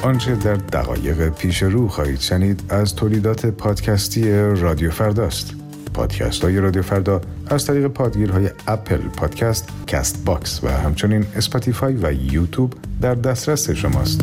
آنچه در دقایق پیش رو خواهید شنید از تولیدات پادکستی رادیو فرداست. پادکست های رادیو فردا از طریق پادگیرهای اپل پادکست، کست باکس و همچنین اسپاتیفای و یوتیوب در دسترس شماست.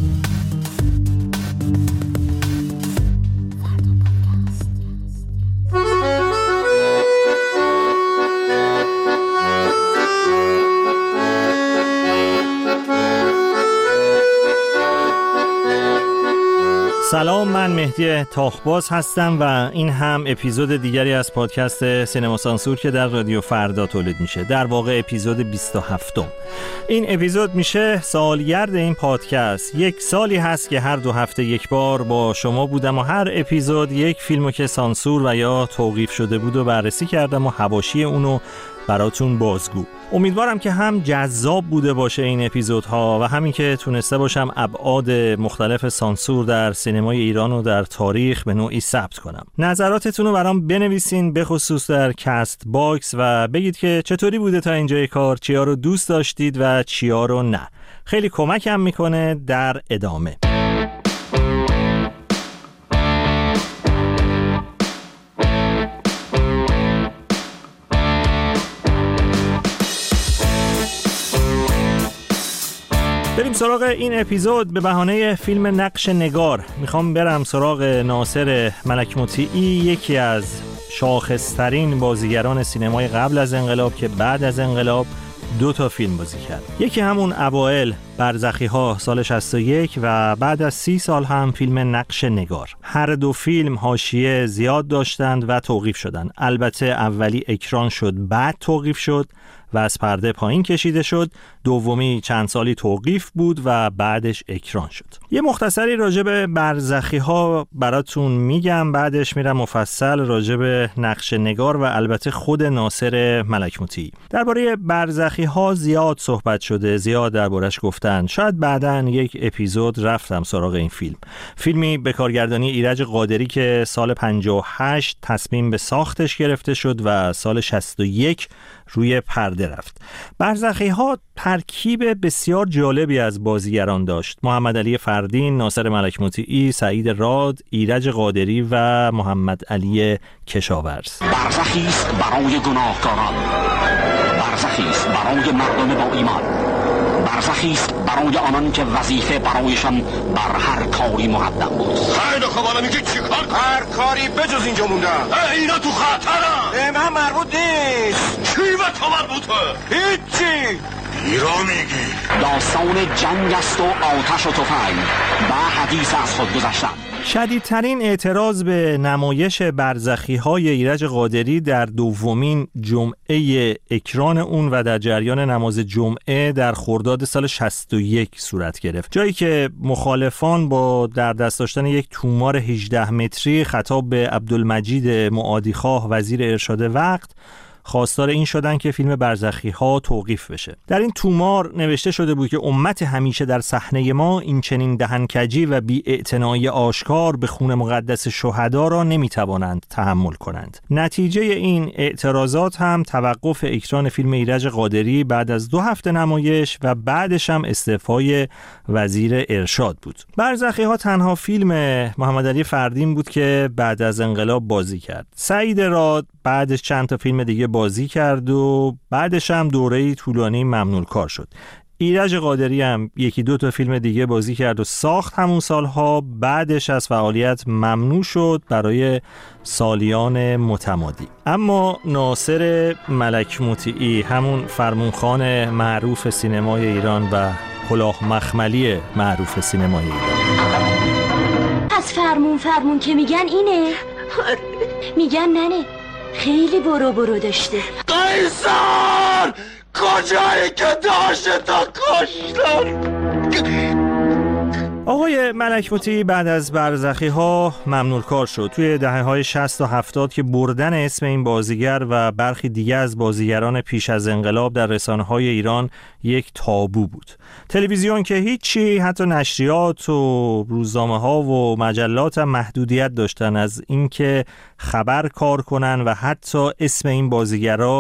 سلام، من مهدی تاخباز هستم و این هم اپیزود دیگری از پادکست سینما سانسور که در رادیو فردا تولید میشه، در واقع اپیزود 27م. این اپیزود میشه سالگرد این پادکست. 1 سالی هست که هر 2 هفته یک بار با شما بودم و هر اپیزود یک فیلمو که سانسور و یا توقیف شده بود و بررسی کردم و حواشی اونو براتون بازگو. امیدوارم که هم جذاب بوده باشه این اپیزودها و همین که تونسته باشم ابعاد مختلف سانسور در سینمای ایران و در تاریخ به نوعی ثبت کنم. نظراتتون رو برام بنویسین، به خصوص در کست باکس، و بگید که چطوری بوده تا اینجای کار، چیا رو دوست داشتید و چیا رو نه. خیلی کمکم میکنه در ادامه. بریم سراغ این اپیزود. به بهانه فیلم نقش نگار میخوام برم سراغ ناصر ملک مطیعی، یکی از شاخصترین بازیگران سینمای قبل از انقلاب که بعد از انقلاب 2 تا فیلم بازی کرد. یکی همون اوائل برزخی ها سال 61 و بعد از 30 سال هم فیلم نقش نگار. هر 2 فیلم حاشیه زیاد داشتند و توقیف شدند. البته اولی اکران شد، بعد توقیف شد و از پرده پایین کشیده شد. دومی چند سالی توقیف بود و بعدش اکران شد. یه مختصری راجع به برزخی ها براتون میگم، بعدش میرم مفصل راجع به نقش نگار و البته خود ناصر ملک مطیعی. درباره برزخی ها زیاد صحبت شده، زیاد دربارش گفتن. شاید بعداً یک اپیزود رفتم سراغ این فیلم. فیلمی به کارگردانی ایرج قادری که سال 58 تصمیم به ساختش گرفته شد و سال 61 روی پرده رفت. برزخی ها ترکیب بسیار جالبی از بازیگران داشت. محمد علی فردین، ناصر ملک مطیعی، سعید راد، ایرج قادری و محمد علی کشاورز. برزخی است برای گناهکاران، برزخی است برای مردم با ایمان، برزخی است برای آنان که وظیفه برایشان بر هر کاری مقدم بود. خیلی خب، حالا میگه چیکار؟ هر کاری بجز اینجا موندن. اینا تو خطرن. به من مربوط نیست. چی به تو مربوطه؟ هیچی. ایران میگی داستان جنگ است و آتش و تفنگ و حدیث از خود گذشتن. شدیدترین اعتراض به نمایش برزخی های ایرج قادری در دومین جمعه اکران اون و در جریان نماز جمعه در خرداد سال 61 صورت گرفت، جایی که مخالفان با در دست داشتن یک تومار 18 متری خطاب به عبدالمجید معادیخواه وزیر ارشاد وقت خواستار این شدن که فیلم برزخی ها توقیف بشه. در این تومار نوشته شده بود که امت همیشه در صحنه ما این چنین دهنکجی و بی‌اعتنایی آشکار به خون مقدس شهدا را نمیتوانند تحمل کنند. نتیجه این اعتراضات هم توقف اکران فیلم ایرج قادری بعد از 2 هفته نمایش و بعدش هم استعفای وزیر ارشاد بود. برزخی ها تنها فیلم محمد علی فردین بود که بعد از انقلاب بازی کرد. سعید راد بعدش چند تا فیلم دیگه بازی کرد و بعدش هم دوره‌ای طولانی ممنوع کار شد. ایرج قادری هم 1-2 تا فیلم دیگه بازی کرد و ساخت همون سالها، بعدش از فعالیت ممنوع شد برای سالیان متمادی. اما ناصر ملک مطیعی، همون فرمونخوان معروف سینمای ایران و کلاه مخملی معروف سینمای ایران، از فرمون که میگن اینه، میگن ننه خیلی برو داشته. قیصر کجایی که داشته تا کشتن؟ آقای ملک مطیعی بعد از برزخی ها ممنوع کار شد. توی دهه‌های 60 و 70 که بردن اسم این بازیگر و برخی دیگه از بازیگران پیش از انقلاب در رسانه‌های ایران یک تابو بود. تلویزیون که هیچی، حتی نشریات و روزنامه‌ها و مجلات هم محدودیت داشتن از اینکه خبر کار کنن و حتی اسم این بازیگرا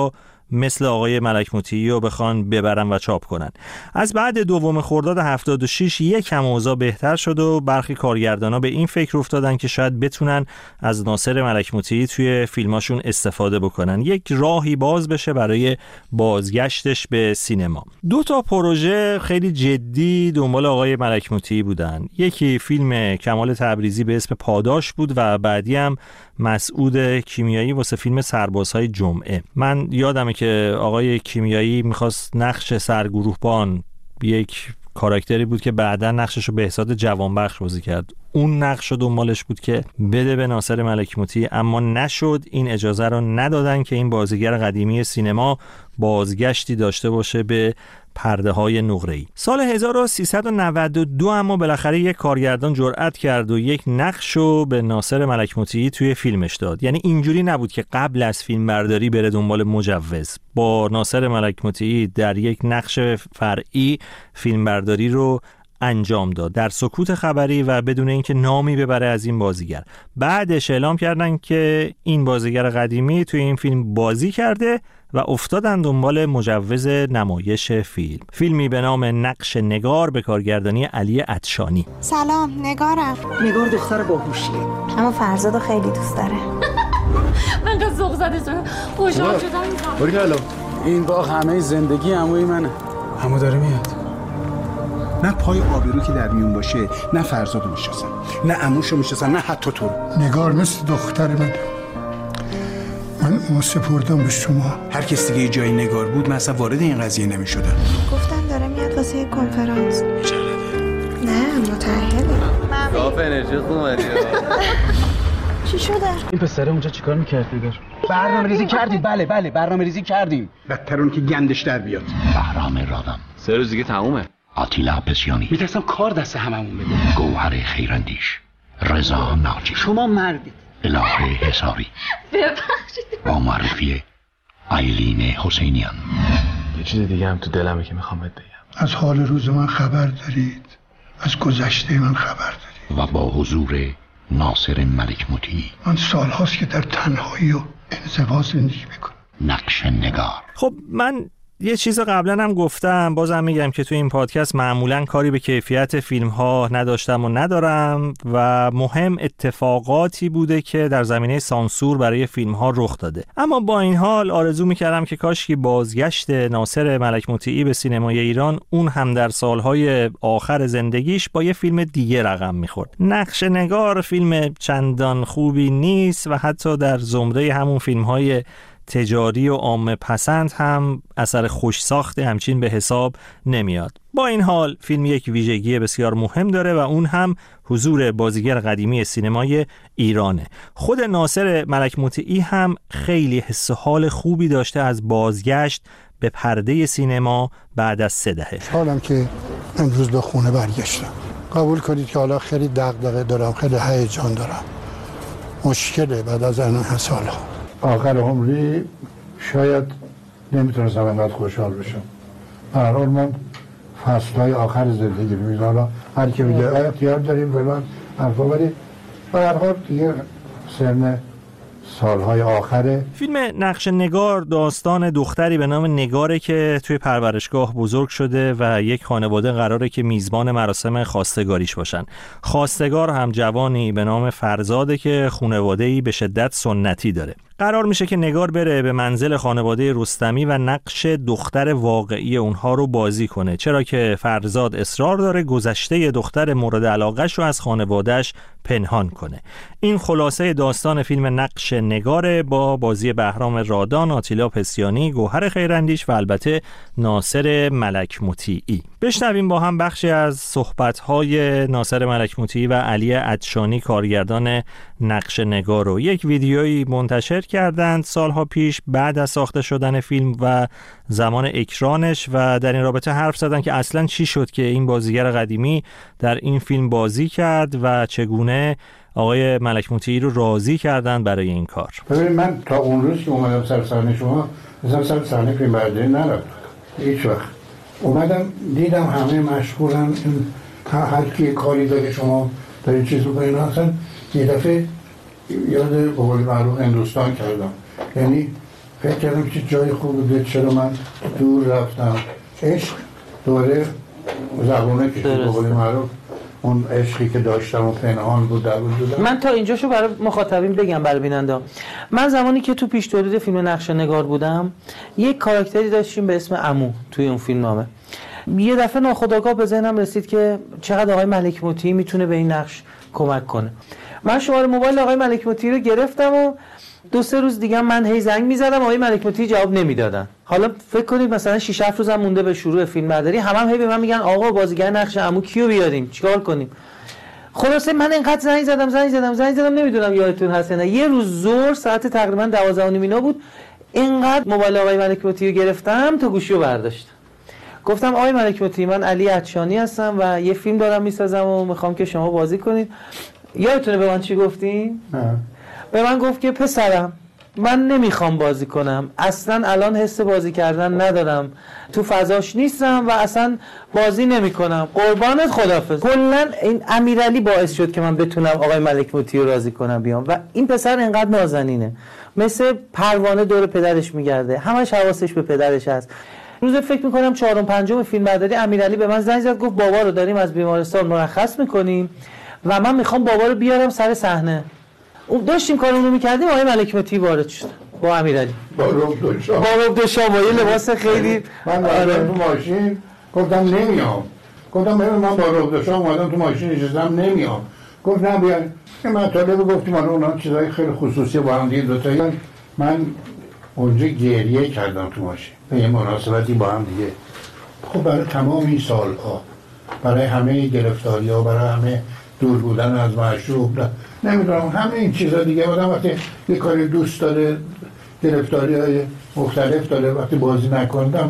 مثل آقای ملک مطیعی رو بخوان ببرن و چاپ کنن. از بعد 2 خرداد 76 یکم اوضاع بهتر شد و برخی کارگردانا به این فکر افتادن که شاید بتونن از ناصر ملک مطیعی توی فیلماشون استفاده بکنن، یک راهی باز بشه برای بازگشتش به سینما. 2 پروژه خیلی جدی دنبال آقای ملک مطیعی بودن. یکی فیلم کمال تبریزی به اسم پاداش بود و بعدی هم مسعود کیمیایی واسه فیلم سربازهای جمعه. من یادمه که آقای کیمیایی میخواست نقش سرگروهبان، یک کاراکتری بود که بعدا نقششو بهزاد جوانبخش بازی کرد، اون نقش دنبالش بود که بده به ناصر ملک مطیعی، اما نشد. این اجازه رو ندادن که این بازیگر قدیمی سینما بازگشتی داشته باشه به پرده های نقره‌ای. سال 1392 اما بالاخره یک کارگردان جرأت کرد و یک نقشو به ناصر ملک مطیعی توی فیلمش داد. یعنی اینجوری نبود که قبل از فیلم برداری بره دنبال مجوز. با ناصر ملک مطیعی در یک نقش فرعی فیلم برداری رو انجام داد در سکوت خبری و بدون اینکه نامی ببره از این بازیگر. بعدش اعلام کردن که این بازیگر قدیمی توی این فیلم بازی کرده و افتادن دنبال مجوز نمایش فیلم. فیلمی به نام نقش نگار به کارگردانی علی عطشانی. سلام، نگارم. نگار دختر باهوشیه، اما فرزادو خیلی دوست داره. من که ذوق زده شدم، خوشحال شدم. باری این باغ همه زندگی عموی منه. عمو داره میاد. نه پای آبرو که در میون باشه، نه فرزادو میشناسم، نه عموشو میشناسم، نه حتی تو. نگار مثل دختر من سپردم به شما. هر کس دیگه جای نگار بود من اصلا وارد این قضیه نمیشدم. گفتم داره میاد واسه کنفرانس. نه متأهله. صاف انرژی خوب اومدی. چی شده؟ این پسره اونجا چیکار می‌کرد دیگر؟ برنامه‌ریزی کردیم. بله برنامه‌ریزی کردیم. بدتر اون که گندش در بیاد. بهرام رادان. 3 روز دیگه تمومه. آتیلا پسیانی. میترسم کار دست هممون بده. گوهر خیراندیش. رضا ناجی. شما مردید. الهه حسابی. ببخشید. با معرفی آیلین حسینیان. یه چیز دیگه هم تو دلمه که میخوام بهت بگم. از حال روز من خبر دارید، از گذشته من خبر دارید. و با حضور ناصر ملک مطیعی. من سالهاست که در تنهایی و انزوا زندگی میکنم. نقش نگار. خب من یه چیز قبلا هم گفتم، بازم میگم که تو این پادکست معمولا کاری به کیفیت فیلم ها نداشتم و ندارم و مهم اتفاقاتی بوده که در زمینه سانسور برای فیلم ها رخ داده. اما با این حال آرزو میکردم که کاشکی بازگشت ناصر ملک مطیعی به سینمای ایران، اون هم در سالهای آخر زندگیش، با یه فیلم دیگه رقم میخورد. نقش نگار فیلم چندان خوبی نیست و حتی در زمره همون فیلم های تجاری و عامه پسند هم اثر خوش ساخته همچین به حساب نمیاد. با این حال فیلم یک ویژگی بسیار مهم داره و اون هم حضور بازیگر قدیمی سینمای ایرانه. خود ناصر ملک مطیعی هم خیلی حس و حال خوبی داشته از بازگشت به پرده سینما بعد از 3 دهه. حالم که امروز به خونه برگشتم. قبول کنید که حالا خیلی دغدغه دارم، خیلی هیجان دارم. مشکله بعد از این سالها. آخر عمری شاید نمیتونستم انقدر خوشحال بشم. به هر حال من فصلهای آخر زندگی میبینم. حالا هر کی میگه اختیار داریم فلان حرفا، ولی به هر حال دیگه سن سالهای آخره. فیلم نقش نگار داستان دختری به نام نگاره که توی پرورشگاه بزرگ شده و یک خانواده قراره که میزبان مراسم خواستگاریش باشن. خواستگار هم جوانی به نام فرزاده که خانواده‌ای به شدت سنتی داره. قرار میشه که نگار بره به منزل خانواده رستمی و نقش دختر واقعی اونها رو بازی کنه، چرا که فرزاد اصرار داره گذشته دختر مورد علاقه‌ش رو از خانواده‌اش پنهان کنه. این خلاصه داستان فیلم نقش نگاره با بازی بهرام رادان، آتیلا پسیانی، گوهر خیراندیش و البته ناصر ملک مطیعی. بشنویم با هم بخشی از صحبت‌های ناصر ملک مطیعی و علی عطشانی کارگردان نقش نگار رو. یک ویدیویی منتشر کردند سالها پیش بعد از ساخته شدن فیلم و زمان اکرانش و در این رابطه حرف زدن که اصلاً چی شد که این بازیگر قدیمی در این فیلم بازی کرد و چگونه آقای ملک مطیعی رو راضی کردن برای این کار. ببینید من تا اون روز که اومدم سر صحنه شما مثلا سر صحنه فیلم برداری نرفتم هیچ وقت. اومدم دیدم همه مشغولن، هر کی کاری داره شما دارین چیز بکنین. اصلا یه دفعه یاد به قول معروف هندوستان کردم. یعنی فکر کردم که جای خوب بوده، چرا من دور رفتم. عشق دوره زبونه کشید به قول معروف، اون عشقی که داشتم و پنهان بود در وجودم. من تا اینجاشو برای مخاطبین بگم، برای بیننده. من زمانی که تو پیش تولید فیلم نقش نگار بودم، یک کاراکتری داشتیم به اسم عمو توی اون فیلمنامه. یه دفعه ناخودآگاه به ذهنم رسید که چقدر آقای ملک مطیعی میتونه به این نقش کمک کنه. من شماره موبایل آقای ملک مطیعی رو گرفتم و 2-3 روز دیگه من هی زنگ میزدم، آقای ملک مطیعی جواب نمیدادن. حالا فکر کنید مثلا 6-7 روزم مونده به شروع فیلم برداری، هم هی به من میگن آقا بازیگر نقش عمو کیو بیاریم، چیکار کنیم؟ خلاصه من اینقدر زنگ زدم نمیدونم یادتون هست نه، یه روز ظهر ساعت تقریبا 12:30 اینا بود، اینقدر موبایل آقای ملک مطیعی گرفتم تا گوشیو برداشتم. گفتم آقای ملک مطیعی، من علی عطشانی هستم و یه فیلم دارم میسازم و میخوام که شما بازی کنید. یادتونه به من چی گفتین؟ به من گفت که پسرم من نمیخوام بازی کنم، اصلا الان حس بازی کردن ندارم، تو فضاش نیستم و اصلا بازی نمیکنم، قربانت، خداحافظ. کلا این امیرعلی باعث شد که من بتونم آقای ملک مطیعی رو راضی کنم بیام و این پسر انقدر نازنینه، مثل پروانه دور پدرش میگرده، همش حواسش به پدرش هست. روز فکر میکنم 4-5 فیلم برداری امیرعلی به من زنگ زد، گفت بابا رو داریم از بیمارستان مرخص میکنیم و من میخوام بابا رو بیارم سر صحنه. اون داشتیم کارمون میکردیم، آقای ملک مطیعی وارد شد با امیرعلی، با رب دوشام با یه لباس خیلی. من تو ماشین گفتم نمیام، گفتم ببین من با رب دوشام اومدم تو ماشین نشستم نمیام. گفت نه بیا، که مطالب گفتیم حالا اونا چیزای خیلی خصوصی با هم دیگه دوتایی. من اونجا گریه کردم تو ماشین به یه مناسبتی با هم دیگه. خب برای تمام این سالها، برای همه گرفتاری‌ها، برای همه دور بودن از معشوق، نمیدونم همه این چیزا دیگه، آدم وقتی یه کاری دوست داره، گرفتاری‌های مختلف داره، وقتی بازی نکردم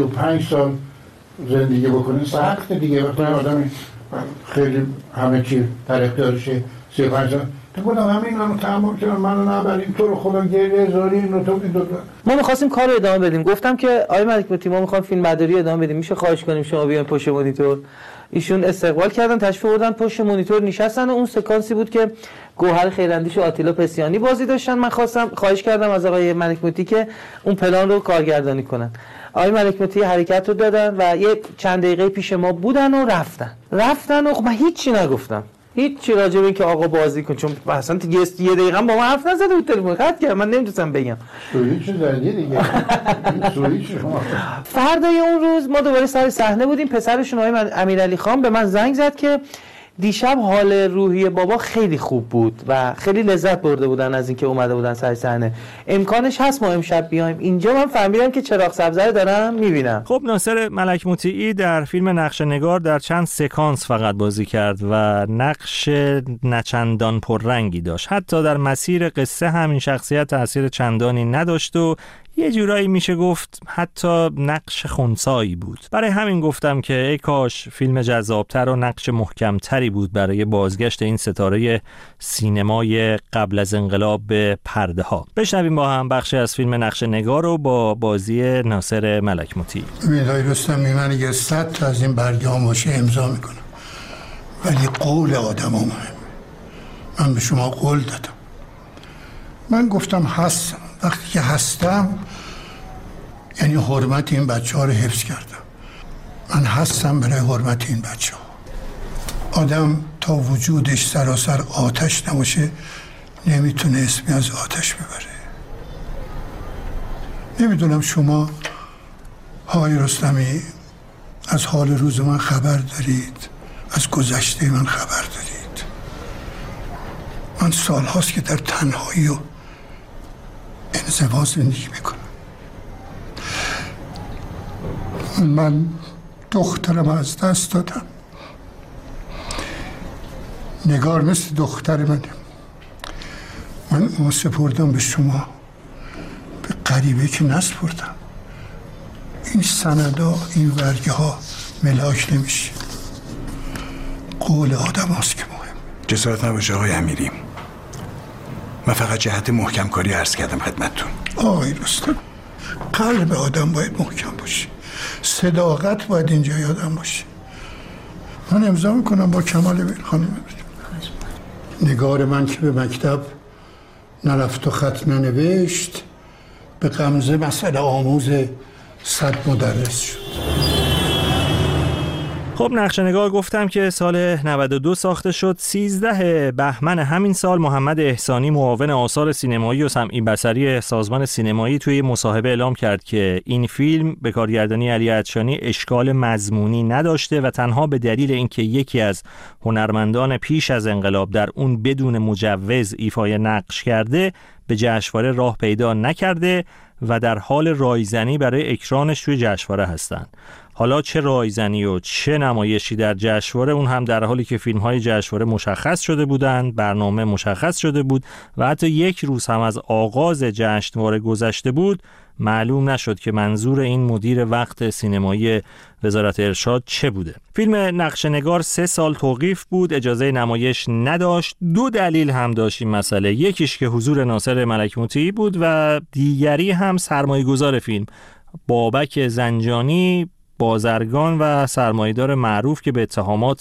35 سال زندگی بکنه سخت دیگه. وقتی آدم خیلی همه چی طرفدارشه 35 سال تو بودم همین رو تحمل کردم، منو نبریم تو رو خدا گریه زاری اینو تو این دو. ما می‌خواستیم کار رو ادامه بدیم. گفتم که آقای ملک مطیعی ما می‌خوام فیلم برداری ادامه بدیم، میشه خواهش کنیم شما بیاین پشت مانیتور؟ ایشون استقبال کردن، تشریف آوردن پشت مانیتور نشستن و اون سکانسی بود که گوهر خیراندیش و آتیلا پسیانی بازی داشتن. من خواهش کردم از آقای ملک مطیعی که اون پلان رو کارگردانی کنن. آقای ملک مطیعی حرکت رو دادن و یه چند دقیقه پیش ما بودن و رفتن و من هیچی نگفتم، هیچ راجع به این که آقا بازی کن، چون اصلا یه دقیقه با ما حرف نزده بود، تلفن قطع کرد، من نمی‌تونستم بگم. سویچ زدی دیگه. سویچ شما. فردای اون روز ما دوباره سر صحنه بودیم، پسرشون آقای امیرعلی خان به من زنگ زد که دیشب حال روحی بابا خیلی خوب بود و خیلی لذت برده بودن از اینکه اومده بودن سر صحنه، امکانش هست ما امشب بیایم. اینجا من فهمیدم که چراغ سبز رو دارم میبینم. خب ناصر ملک مطیعی در فیلم نقش نگار در چند سکانس فقط بازی کرد و نقش نچندان پررنگی داشت، حتی در مسیر قصه همین شخصیت تاثیر چندانی نداشت و یه جورایی میشه گفت حتی نقش خنثایی بود. برای همین گفتم که ای کاش فیلم جذابتر و نقش محکمتری بود برای بازگشت این ستاره سینمای قبل از انقلاب به پرده ها. بشنویم با هم بخشی از فیلم نقش نگار رو با بازی ناصر ملک مطیعی. میدای رستمی، من اگه 100 تا از این برگام باشه امضا میکنم، ولی قول آدم ها مهم. من به شما قول دادم، من گفتم هستم. وقتی که هستم یعنی حرمت این بچه ها رو حفظ کردم. من هستم برای حرمت این بچه ها. آدم تا وجودش سراسر آتش نباشه نمیتونه اسمی از آتش ببره. نمیدونم شما آقای رستمی از حال روز من خبر دارید، از گذشته من خبر دارید. من سال هاست که در تنهایی و انزوا زندگی میکنم. من دخترم از دست دادم. نگار مثل دختر منه. من اون سپردم به شما، به غریبه که نسپردم. این سندا، این ورگه ها ملاک نمیشه. قول آدم هست که مهم. جسارت نباشه آقای امیری، من فقط جهت محکم کاری عرض کردم خدمتتون. آقای رستم، قلب آدم باید محکم باشه، صداقت باید اینجا یادم باشه. من امضا میکنم با کمال بین خانم. نگار من که به مکتب نرفت و خط ننوشت، به غمزه مسئله آموز 100 مدرس شد. خب نقشه‌نگار گفتم که سال 92 ساخته شد. 13 بهمن همین سال محمد احسانی معاون آثار سینمایی و سمعی بصری سازمان سینمایی توی مصاحبه اعلام کرد که این فیلم به کارگردانی علی عطشانی اشکال مضمونی نداشته و تنها به دلیل اینکه یکی از هنرمندان پیش از انقلاب در اون بدون مجوز ایفای نقش کرده به جشنواره راه پیدا نکرده و در حال رایزنی برای اکرانش توی جشنواره هستن. حالا چه رایزنی و چه نمایشی در جشنواره، اون هم در حالی که فیلم‌های جشنواره مشخص شده بودند، برنامه مشخص شده بود و حتی یک روز هم از آغاز جشنواره گذشته بود، معلوم نشد که منظور این مدیر وقت سینمایی وزارت ارشاد چه بوده. فیلم نقشه‌نگار 3 سال توقیف بود، اجازه نمایش نداشت. 2 دلیل هم داشت این مسئله، یکیش که حضور ناصر ملک مطیعی بود و دیگری هم سرمایه‌گذار فیلم بابک زنجانی، بازرگان و سرمایه‌دار معروف که به اتهامات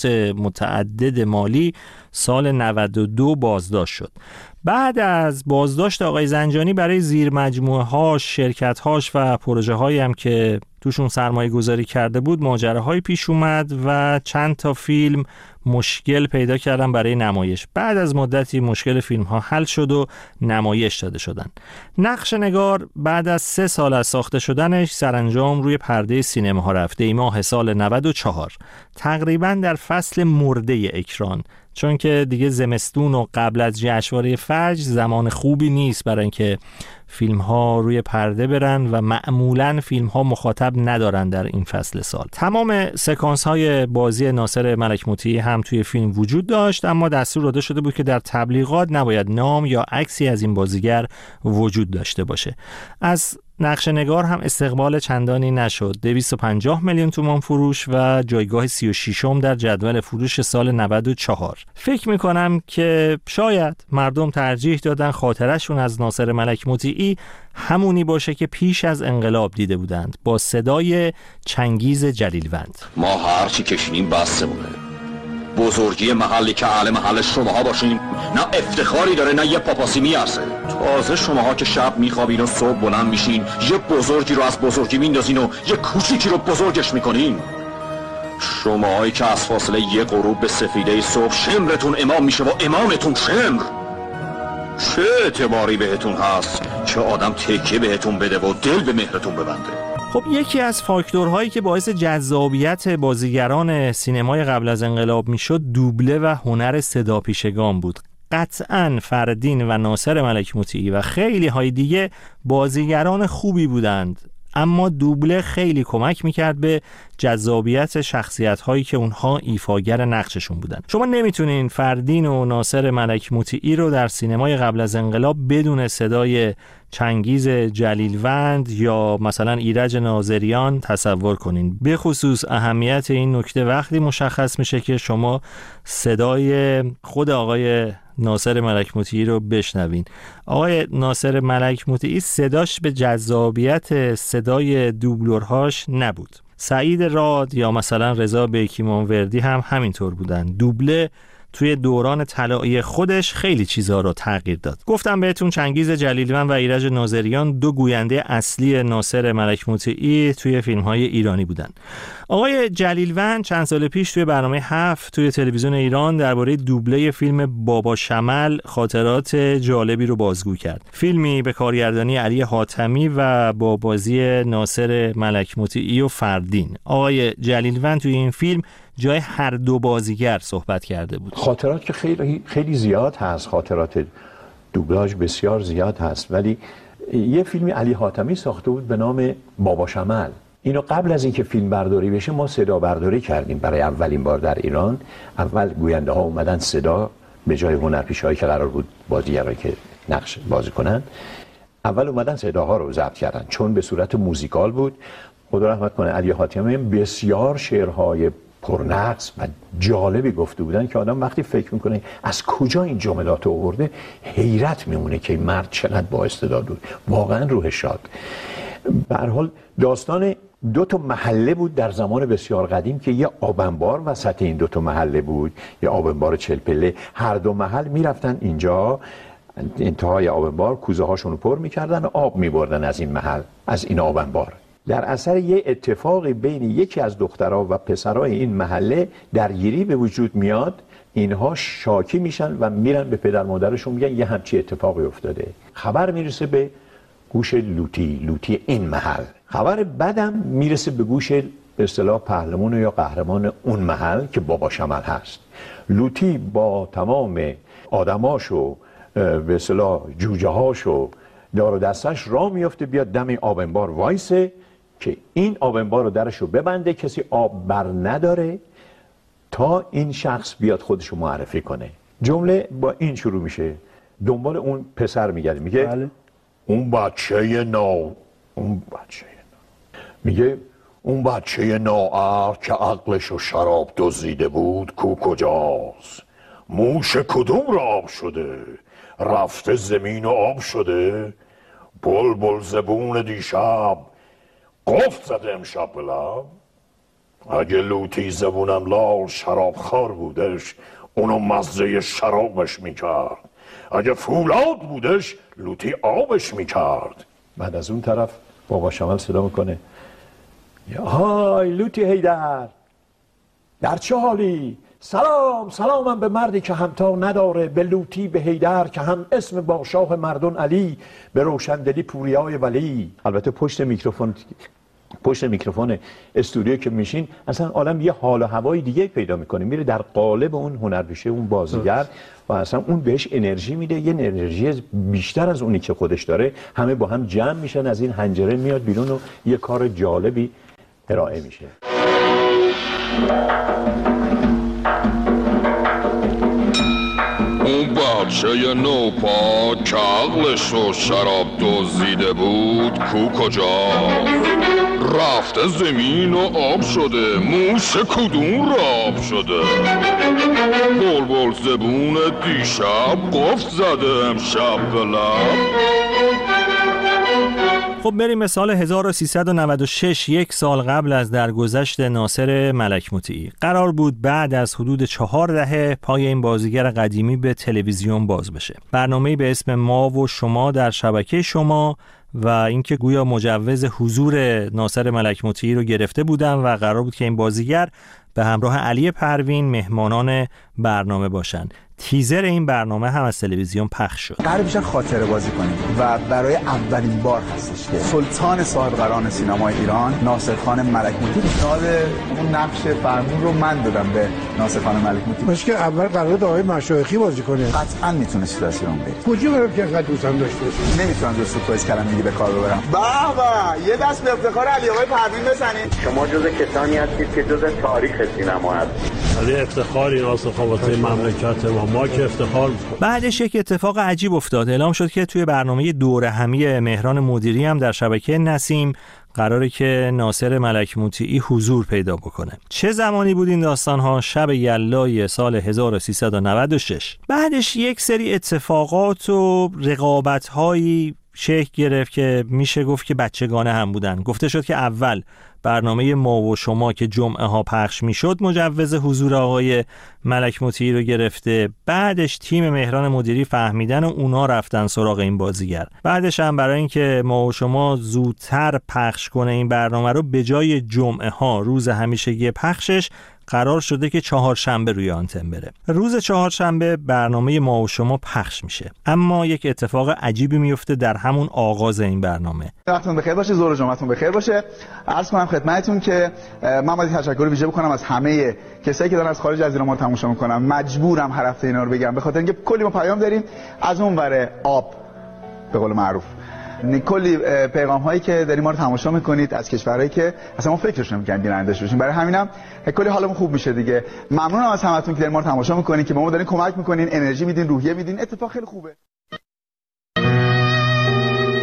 متعدد مالی سال 92 بازداشت شد. بعد از بازداشت آقای زنجانی برای زیر مجموعه هاش، شرکت هاش و پروژه هایی هم که توشون سرمایه گذاری کرده بود ماجراهایی پیش اومد و چند تا فیلم مشکل پیدا کردن برای نمایش. بعد از مدتی مشکل فیلم ها حل شد و نمایش داده شدن. نقشه‌نگار بعد از 3 سال از ساخته شدنش سرانجام روی پرده سینما ها رفت. دی ماه سال 94 تقریبا در فصل مرده اکران، چون که دیگه زمستون و قبل از جشنواره فجر زمان خوبی نیست برای اینکه فیلم ها روی پرده برن و معمولاً فیلم ها مخاطب ندارن در این فصل سال. تمام سکانس های بازی ناصر ملک مطیعی هم توی فیلم وجود داشت، اما دستور داده شده بود که در تبلیغات نباید نام یا عکسی از این بازیگر وجود داشته باشه. از نقشه‌نگار هم استقبال چندانی نشد. 250 میلیون تومان فروش و جایگاه 36م در جدول فروش سال 94. فکر میکنم که شاید مردم ترجیح دادن خاطرشون از ناصر ملک مطیعی همونی باشه که پیش از انقلاب دیده بودند، با صدای چنگیز جلیلوند. ما هرچی کشیدیم بسمونه. بزرگی محلی که اهل محل شماها باشین نه افتخاری داره نه یه پاپاسی میارزه. تازه شماها که شب میخوابین و صبح بلند میشین یه بزرگی رو از بزرگی میندازین و یه کوچیکی رو بزرگش میکنین. شماهایی که از فاصله یه غروب به سفیده صبح شمرتون امام میشه و امامتون شمر. چه اعتباری بهتون هست که آدم تکیه بهتون بده و دل به مهرتون ببنده؟ خب یکی از فاکتورهایی که باعث جذابیت بازیگران سینمای قبل از انقلاب میشد دوبله و هنر صداپیشگان بود. قطعاً فردین و ناصر ملک مطیعی و خیلی های دیگه بازیگران خوبی بودند، اما دوبله خیلی کمک میکرد به جذابیت شخصیت هایی که اونها ایفاگر نقششون بودن. شما نمیتونین فردین و ناصر ملک مطیعی رو در سینمای قبل از انقلاب بدون صدای چنگیز جلیلوند یا مثلا ایرج ناظریان تصور کنین. به خصوص اهمیت این نکته وقتی مشخص میشه که شما صدای خود آقای ناصر ملک مطیعی رو بشنوین. آقای ناصر ملک مطیعی صداش به جذابیت صدای دوبلورهاش نبود. سعید راد یا مثلا رضا بیکیمانوردی هم همینطور بودن. دوبله توی دوران طلایی خودش خیلی چیزها رو تغییر داد. گفتم بهتون چنگیز جلیلوند و ایرج ناظریان 2 گوینده اصلی ناصر ملک مطیعی توی فیلم‌های ایرانی بودن. آقای جلیلوند چند سال پیش توی برنامه 7 توی تلویزیون ایران درباره دوبله فیلم بابا شمل خاطرات جالبی رو بازگو کرد. فیلمی به کارگردانی علی حاتمی و با بازی ناصر ملک مطیعی و فردین. آقای جلیلوند توی این فیلم جای هر 2 بازیگر صحبت کرده بود. خاطرات که خیلی زیاد هست، خاطرات دوبلاژ بسیار زیاد هست، ولی یه فیلمی علی حاتمی ساخته بود به نام بابا شمل. اینو قبل از اینکه فیلم برداری بشه ما صدا برداری کردیم برای اولین بار در ایران. اول گوینده ها اومدن صدا به جای هنرپیشه‌هایی که قرار بود بازیگرایی که نقش بازی کنن، اول اومدن صداها رو ضبط کردن چون به صورت موزیکال بود. خدا رحمت کنه علی حاتمی بسیار شعرهای پرنقص و جالبی گفته بودن که آدم وقتی فکر میکنه از کجا این جملات رو آورده حیرت میمونه که مرد چقدر با استعداد بود. واقعا روح شاد. به هر حال داستان 2 محله بود در زمان بسیار قدیم که یه آبنبار وسط این 2 محله بود، یه آبنبار 40 پله. هر 2 محل میرفتن اینجا انتهای آب انبار کوزه هاشون رو پر میکردن و آب میبردن از این محل، از این آب انبار. در اثر یه اتفاقی بین یکی از دخترها و پسرای این محله درگیری به وجود میاد، اینها شاکی میشن و میرن به پدر مادرشون میگن یه همچی اتفاقی افتاده. خبر میرسه به گوش لوتی این محل. خبر بعدم میرسه به گوش به اصطلاح پهلوان یا قهرمان اون محل که بابا شمل هست. لوتی با تمام آدماشو به اصطلاح جوجه هاشو دار و دستش راه میفته بیاد دم آب انبار وایسه که این آب انبار رو درشو ببنده، کسی آب بر نداره تا این شخص بیاد خودشو معرفی کنه. جمله با این شروع میشه، دنبال اون پسر میگرده، میگه بله. اون بچه ناعر که عقلشو شراب دزدیده بود کو کجاست؟ موش کدوم را آب شده؟ رفته زمین و آب شده؟ بلبل زبون دیشب گفت زده امشب به لب. اگه لوتی زبونم لال شراب خار بودش اونو مزه شرابش میکرد، اگه فولاد بودش لوتی آبش میکرد. بعد از اون طرف بابا شمل صدا میکنه های لوتی هیدر، در چه حالی؟ سلامم به مردی که همتا نداره، به لوتی به هیدر که هم اسم با شاه مردون علی، به روشندلی پوریای ولی. البته پشت میکروفون استودیو که میشین اصلا عالم یه حال و هوای دیگه پیدا میکنه، میره در قالب اون هنرپیشه اون بازیگر و اصلا اون بهش انرژی میده، یه انرژی بیشتر از اونی که خودش داره. همه با هم جمع میشن، از این حنجره میاد بیرون و یه کار جالبی ارائه میشه. اون بچه نوپا که عقلش رو شراب دزدیده بود کو کجا؟ رفته زمین و آب شده، موش کدوم را آب شده؟ بلبل زبون دیشب گفت زده امشب به لب. خب بریم به سال 1396، یک سال قبل از درگذشت ناصر ملک مطیعی. قرار بود بعد از حدود 4 دهه پای این بازیگر قدیمی به تلویزیون باز بشه. برنامه‌ای به اسم ما و شما در شبکه شما و اینکه گویا مجوز حضور ناصر ملک مطیعی رو گرفته بودن و قرار بود که این بازیگر به همراه علی پروین مهمانان برنامه باشن. تیزر این برنامه هم از تلویزیون پخش شد. قرار میشه خاطره بازی کنیم و برای اولین بار هستش که سلطان صاحبقران سینمای ایران ناصرخان ملک مطیعی پیشنهاد اون نقش فرمون رو من دادم به ناصرخان ملک مطیعی. باشه که اول قرار آقای مشایخی بازی کنه. قطعاً میتونست از ایران بره. کجا برم که انقدر دوستم داشته باشه؟ نمیتونم جزو کویز کلمه‌ای به کار ببرم. به یه دست به افتخار علی آقای پروین بزنید. شما جزء کسانی هستید که جزء تاریخ سینما هستید. علی افتخاری ناصرخان واسه مملکت ما که افتخار. بعدش یک اتفاق عجیب افتاد. اعلام شد که توی برنامه دوره همی مهران مدیری هم در شبکه نسیم قراره که ناصر ملک مطیعی حضور پیدا بکنه. چه زمانی بود این داستان‌ها؟ شب یلای سال 1396. بعدش یک سری اتفاقات و رقابت‌هایی شکل گرفت که میشه گفت که بچگانه هم بودن. گفته شد که اول برنامه ما و شما که جمعه ها پخش میشد مجوز حضور آقای ملک مطیعی رو گرفته. بعدش تیم مهران مدیری فهمیدن و اونا رفتن سراغ این بازیگر. بعدش هم برای اینکه ما و شما زودتر پخش کنه این برنامه رو، به جای جمعه ها روز همیشگی پخشش قرار شده که چهارشنبه روی آنتن بره. روز چهارشنبه برنامه ما و شما پخش میشه. اما یک اتفاق عجیبی میفته در همون آغاز این برنامه. وقتتون بخیر باشه، ظهر جمعتون بخیر باشه. عرض کنم خدمتتون که من باید تشکر ویژه بکنم از همه کسایی که دارن از خارج از ایران ما رو تماشا میکنن. مجبورم هر هفته اینا رو بگم به خاطر اینکه کلی ما پیام داریم از اون ور آب به قول معروف. کلی پیغام هایی که داریم ما رو تماشا میکنید از کشورهایی که اصلا ما فکرش نمی‌کردیم بیننده‌اش بشیم. برای همینم کلی حالمون خوب میشه دیگه. ممنونم از همتون که دارین ما رو تماشا میکنید، که به ما دارین کمک میکنین، انرژی میدین، روحیه میدین. اتفاق خیلی خوبه.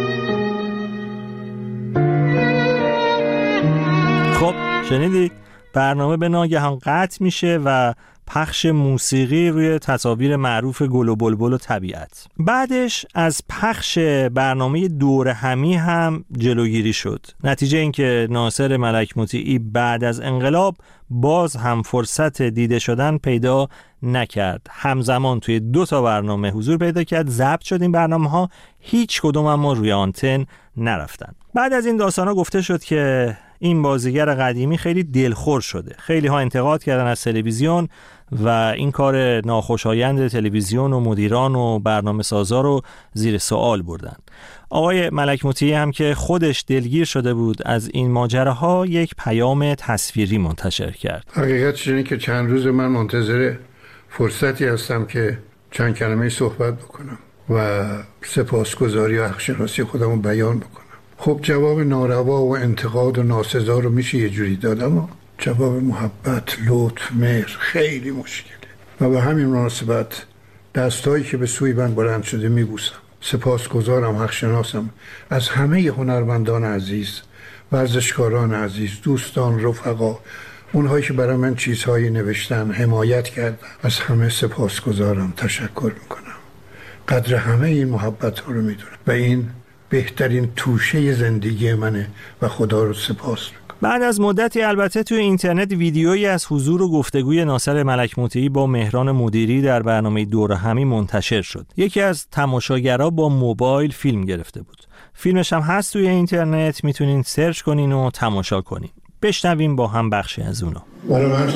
خب شنیدید؟ برنامه به ناگهان قطع میشه و پخش موسیقی روی تصاویر معروف گل و بلبل و طبیعت. بعدش از پخش برنامه دور همی هم جلوگیری شد. نتیجه این که ناصر ملک مطیعی بعد از انقلاب باز هم فرصت دیده شدن پیدا نکرد. همزمان توی 2 برنامه حضور پیدا کرد، ضبط شد این برنامه‌ها، هیچ کدوم اما روی آنتن نرفتن. بعد از این داستانا گفته شد که این بازیگر قدیمی خیلی دلخور شده. خیلی ها انتقاد کردن از تلویزیون و این کار ناخوشایند تلویزیون و مدیران و برنامه سازا رو زیر سوال بردن. آقای ملک مطیعی هم که خودش دلگیر شده بود از این ماجراها یک پیام تصویری منتشر کرد. حقیقتش اینه که چند روز من منتظر فرصتی هستم که چند کلمه صحبت بکنم و سپاسگزاری و حق‌شناسی خودم رو بیان بکنم. خب جواب ناروا و انتقاد و ناسزا رو میشه یه جوری داد، اما جواب محبت، لطف، مهر خیلی مشکله و به همین مناسبت دستایی که به سوی من بلند شده میبوسم. سپاسگزارم، حق‌شناسم از همه هنرمندان عزیز، ورزشکاران عزیز، دوستان، رفقا، اونهایی که برای من چیزهایی نوشتن، حمایت کردن. از همه سپاسگزارم، تشکر میکنم. قدر همه این محبت ها رو میدونم و این بهترین توشه زندگی منه و خدا رو سپاس میکنم. بعد از مدتی البته توی اینترنت ویدیویی از حضور و گفتگوی ناصر ملک مطیعی با مهران مدیری در برنامه دور همی منتشر شد. یکی از تماشاگرها با موبایل فیلم گرفته بود. فیلمش هم هست توی اینترنت، میتونین سرچ کنین و تماشا کنین. بشنویم با هم بخشی از اونو. برای من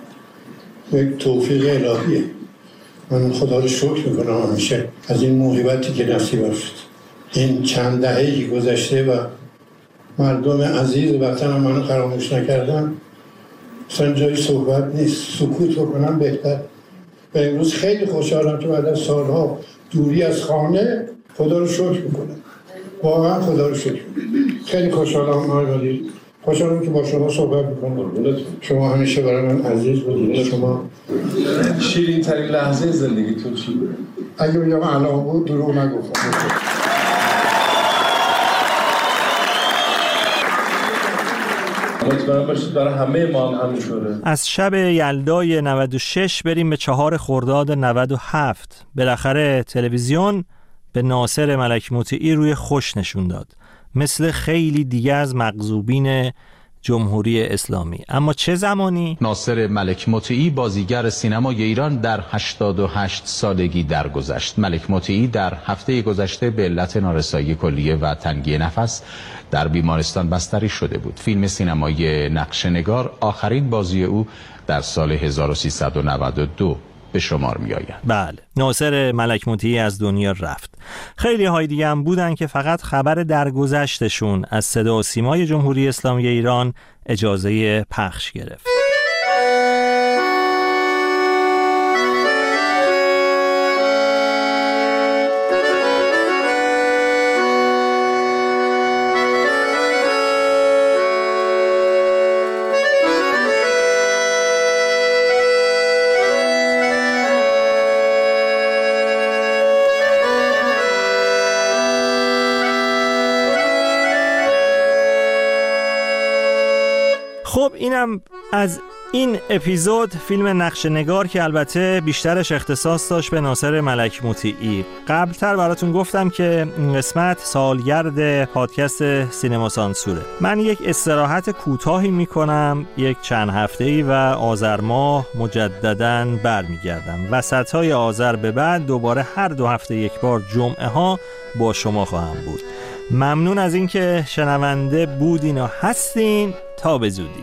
یک توفیق الهیه. من خدا رو شکر میکنم همیشه از این موهبتی که نصیبم شد. این چند دهه‌ای گذشته و مردم عزیز وطنم منو فراموش نکردن، اصلا جایی صحبت نیست. سکوت بکنم بهتر. و امروز خیلی خوشحالم که بعد از سالها دوری از خانه خدا رو شکر میکنم. واقعا خدا رو شکر میکنم. خیلی خوشحالم آقای ولی خوشحالم که با شما صحبت میکنم. شما همیشه برای من عزیز بودید. شما شیرین ترین لحظه زندگیتون چی بود؟ اگه بگم الان بود دروغ نگفتم. مطمئن باشید برای همه ما هم همینطوره. از شب یلدای 96 بریم به 4 خرداد 97. بالاخره تلویزیون به ناصر ملک مطیعی روی خوش نشون داد، مثل خیلی دیگه از مغضوبین جمهوری اسلامی. اما چه زمانی؟ ناصر ملک مطیعی بازیگر سینمای ایران در 88 سالگی درگذشت. ملک مطیعی در هفته گذشته به علت نارسایی کلیه و تنگی نفس در بیمارستان بستری شده بود. فیلم سینمایی نقشه‌نگار آخرین بازی او در سال 1392 به شمار می آید. بله، ناصر ملک مطیعی از دنیا رفت. خیلی های دیگه هم بودن که فقط خبر درگذشتشون از صدا و سیمای جمهوری اسلامی ایران اجازه پخش گرفت. خب اینم از این اپیزود فیلم نقشه‌نگار که البته بیشترش اختصاص داشت به ناصر ملک مطیعی. قبلتر براتون گفتم که این قسمت سالگرد پادکست سینما سانسوره. من یک استراحت کوتاهی میکنم، یک چند هفته‌ای و آذر ماه مجدداً برمیگردم. وسط‌های آذر به بعد دوباره هر 2 هفته یک بار جمعه ها با شما خواهم بود. ممنون از اینکه شنونده بودین و هستین. تا به زودی.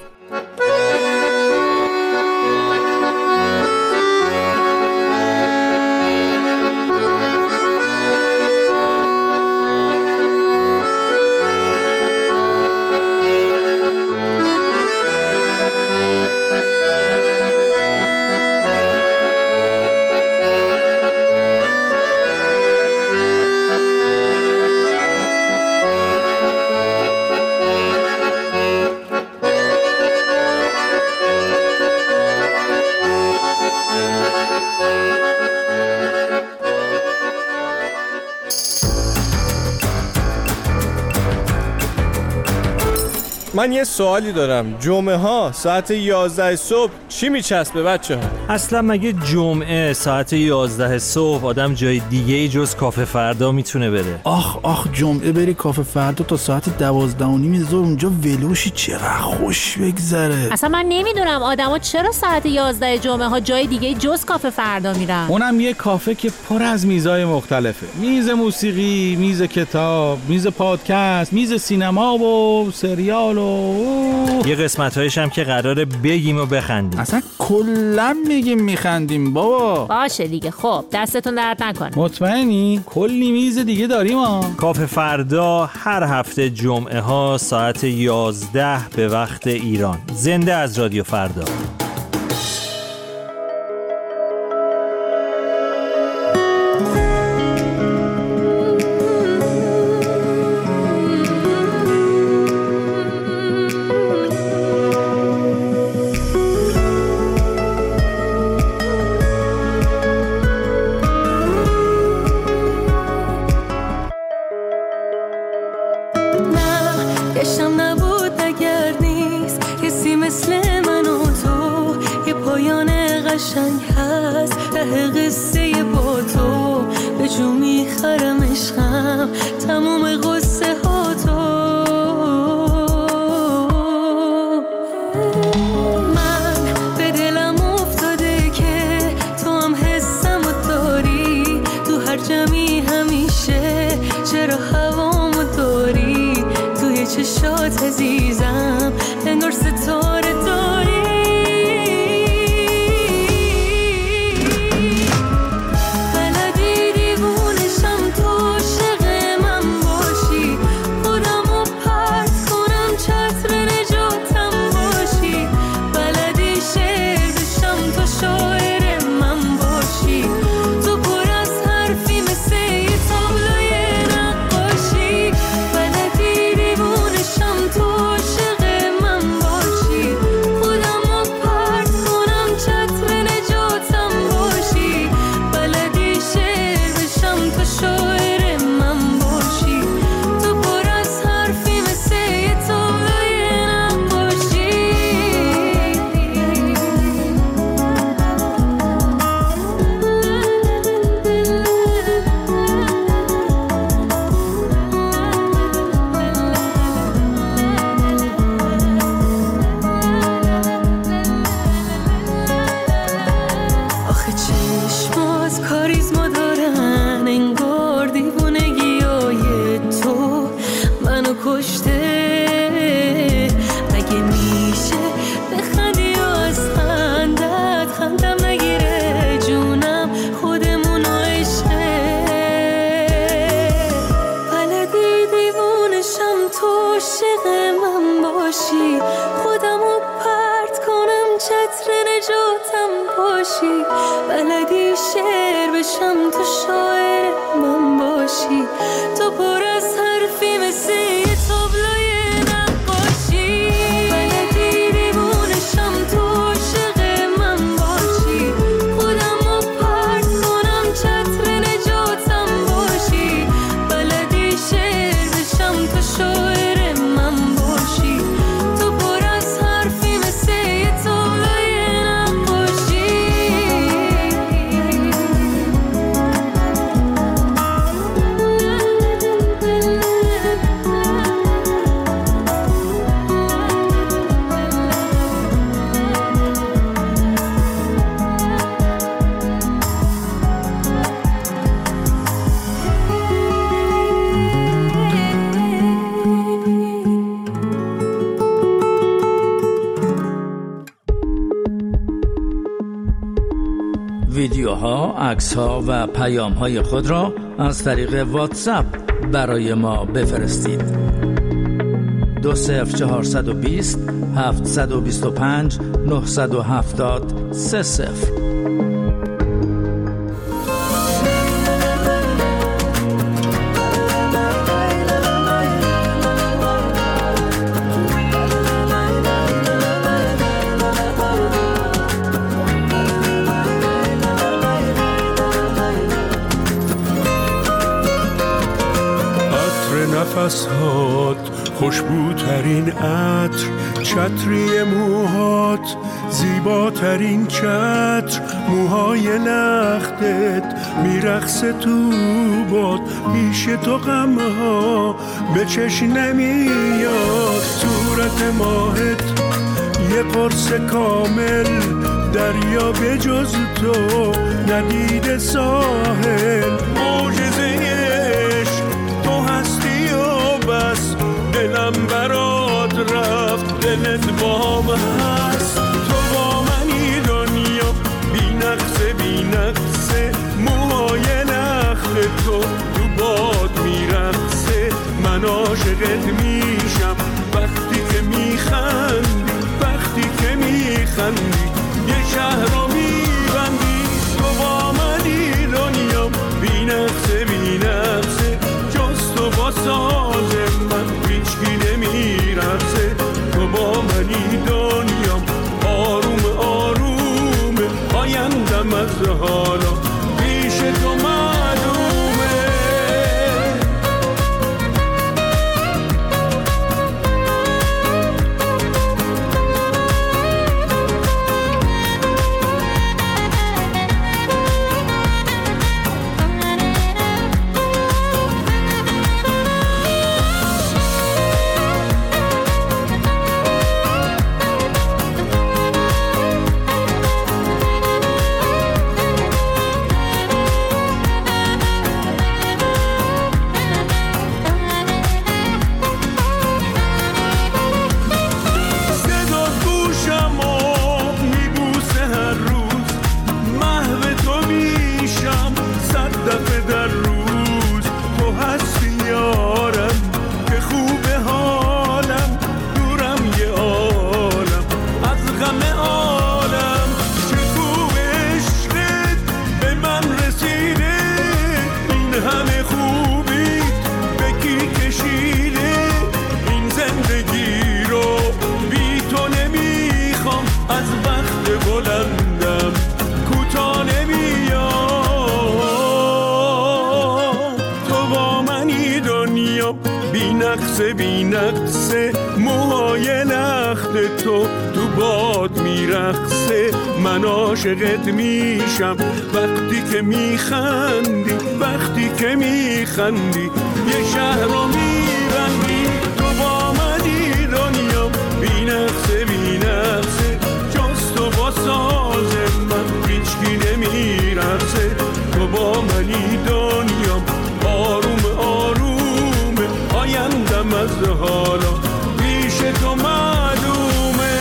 من یه سوالی دارم. جمعه ها ساعت 11 صبح چی میچسبه بچه ها؟ اصلا مگه جمعه ساعت 11 صبح آدم جای دیگه جز کافه فردا میتونه بره؟ آخ جمعه بری کافه فردا تا ساعت 12:30 ظهر اونجا ولوشی چقدر خوش بگذره. اصلا من نمیدونم آدما چرا ساعت 11 جمعه ها جای دیگه جز کافه فردا میرن. اونم یه کافه که پر از میزای مختلفه. میز موسیقی، میز کتاب، میز پادکست، میز سینما و سریال و یه قسمت‌هایش هم که قراره بگیم و بخندیم. اصلا کلا میگیم میخندیم بابا. باشه دیگه. خب دستتون درد نکنه. مطمئنی؟ کلی میز دیگه داریم ها. کافه فردا هر هفته جمعه ها ساعت 11 به وقت ایران. زنده از رادیو فردا. ویدیوها، عکس‌ها و پیام‌های خود را از طریق واتساپ برای ما بفرستید. 20420 725 970 30. نفس‌هات خوشبوترین عطر چتری موهات، زیباترین چتر موهای لختت، میرقصه تو باد پیش تو غمها به چشم نمیاد. صورت ماهت یه قرص کامل، دریا به جز تو ندیده ساحل. معجزه عشق تو هستی و بس، دلم برات رفت دلت بام هست. تو با منی دنیا بی نقصه بی نقصه، موهای لخت تو باد میرقصه. من عاشقت میشم وقتی که میخندی، وقتی که میخندی یه شهر رو میبندی. تو با منی دنیا بی نقصه بی نقصه، جز تو با ساز من هیچکی نمیرقصه. تو با منی دنیا آروم آروم، آیندم از حالا پیش تو معلومه. بی نقصه موهای لخت تو باد میرقصه. من عاشقت میشم وقتی که میخندی، وقتی که میخندی یه شهر رو میبندی. تو با منی دنیا بی نقصه بی نقصه، جز تو با ساز من هیچکی نمیرقصه. تو با منی دنیا آروم آروم، آیندم از حالا پیش تو معلومه.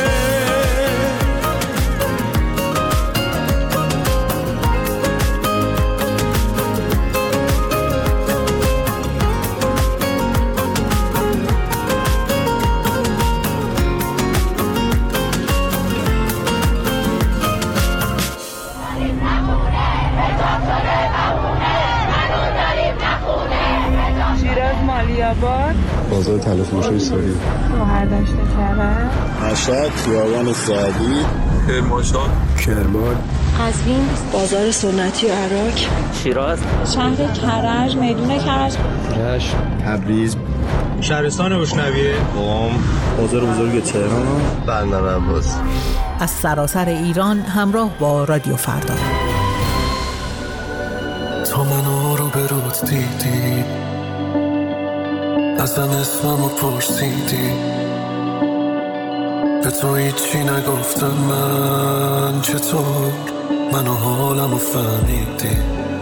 مالیاباد، بازار طلا فروشی ساری، شهردشت کرد، مشهد، خیابان سعدی، کرمانشاه، کرمان، قزوین، بازار سنتی و عراق، شیراز، شهر کرج، میدون کرج، رشت، تبریز، شهرستان بشنویه، قم، بازار بزرگ تهران، بندر عباس. از سراسر ایران همراه با رادیو فردا. تا منو رو به رود دیدی، ازم اسممو پرسیدی، به تو هیچی نگفتم من، چطور منو حالمو فهمیدی؟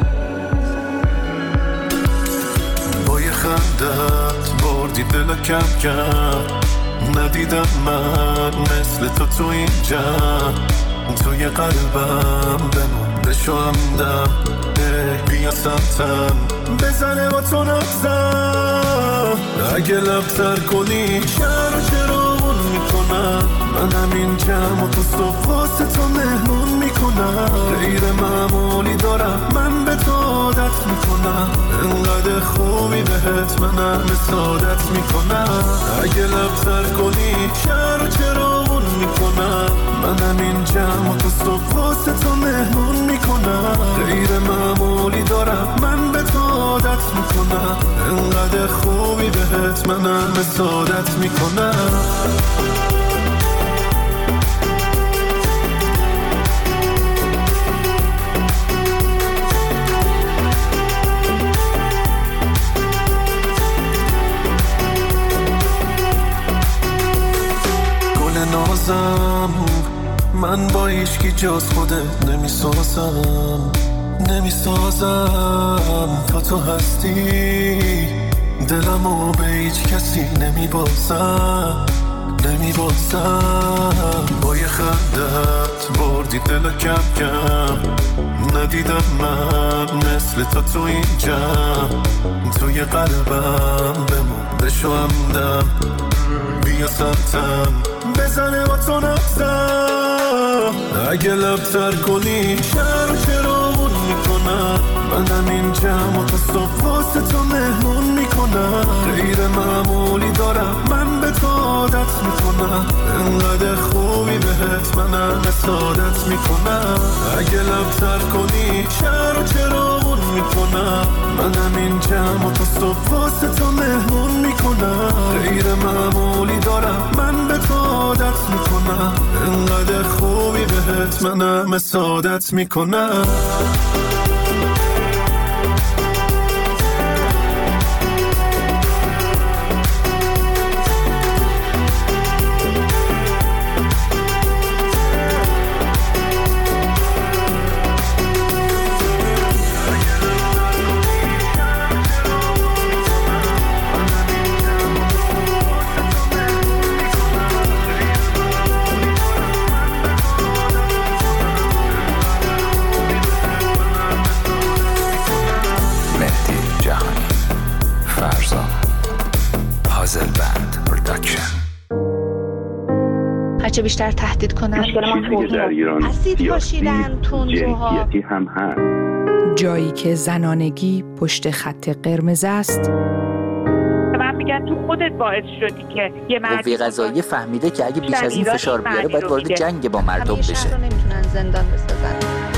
با یه خندت بردی دل کم کم، ندیدم من مثل تو اینجا، توی قلبم بمون بشو همدم، بیا سمتم بزنه با تو نبزم. اگه لبتر کنی شهر چراغون میکنم، من همین جمع و تو صبح واسه تو مهمون میکنم. غیر معمولی دارم من به تو عادت میکنم، انقدر خوبی بهت منم سعادت میکنم. اگه لبتر کنی شهر چراغون میکنم، من همین جمع و تو صبح واسه تو مهمون میکنم. غیر معمولی دارم من به تو عادت میکنم، انقدر خوبی بهت بهت منم سعادت میکنم. نازم من با هیچکی جز خودت نمیسازم تا تو هستی دلمو به هیچ کسی نمیبازم با یه خندت بردی دل کم کم ندیدم من مثل تو اینجا توی قلبم بمون بشو همدم بیا سمتم بزنه با تو نفسم اگه لبتر کنی چراغون میکنم منم اینجام و تا صبح واسه تو مهمون میکنم غیر معمولی دارم من به تو عادت میکنم انقدر خوبی بهت منم سعادت میکنم اگه لبتر کنی چراغون میکنم منم اینجام و تا صبح واسه تو مهمون میکنم غیر معمولی دارم من به تو عادت میکنم انقدر خوبی بهت منم سعادت میکنم. هرچه بیشتر تهدید کنن چیزی که در ایران سیاسی جنسیتی هم هست. جایی که زنانگی پشت خط قرمز است. من میگم تو خودت باعث شدی که یه قوه قضاییه فهمیده که اگه بیش از این فشار بیاره باید وارد جنگ با مردم بشه. شهر رو نمیتونن زندان بسازن.